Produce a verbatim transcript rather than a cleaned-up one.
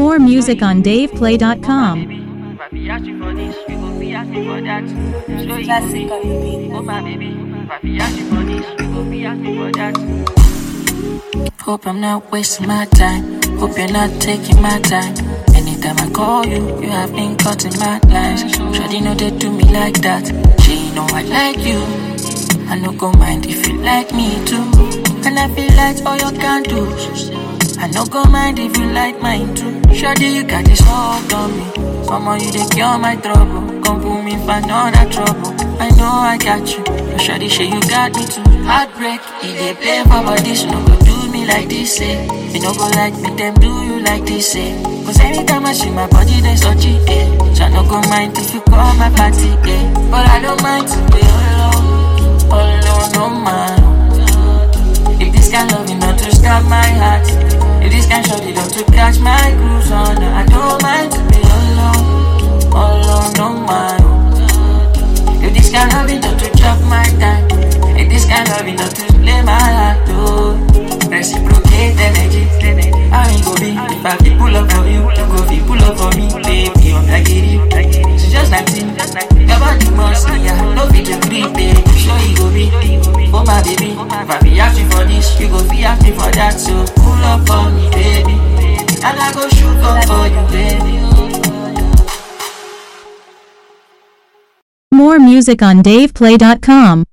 More music on dave play dot com. Hope I'm not wasting my time. Hope you're not taking my time. Anytime I call you, you have been cutting my lines. Shawty know they do me like that. She know I like you. I no go mind if you like me too. And I feel like all you can do. I no go mind if you like mine too. Shawty, you got this hold on me. Come on, you they cure my trouble. Come pull me for another trouble. I know I got you. Shawty, sure you got me too. Heartbreak, if they play for my dish, no go do me like this, eh. You no go like me, them do you like this, eh. Cause anytime I see my body, they so cheap, eh. So I no go mind if you call my party, eh. But I don't mind to be alone. Alone, no man. If this kind of love, you know to stop my heart. If this kind of shot, you know to catch my cruise on. I don't mind to be alone. Alone, no man. If this kind of love, you know to drop my time. If this kind of love, you know to play my heart, oh. Reciprocate energy. How it go be if I feel pull up for you, you go feel pull up for me, baby. I'm like it, it's just like it. Your body must be, I no fit to breathe, baby. Sure you go be, oh my baby. If I be asking for this, you go be asking for that. So pull up for me, baby, and I go shoot up for you, baby. More music on dave play dot com.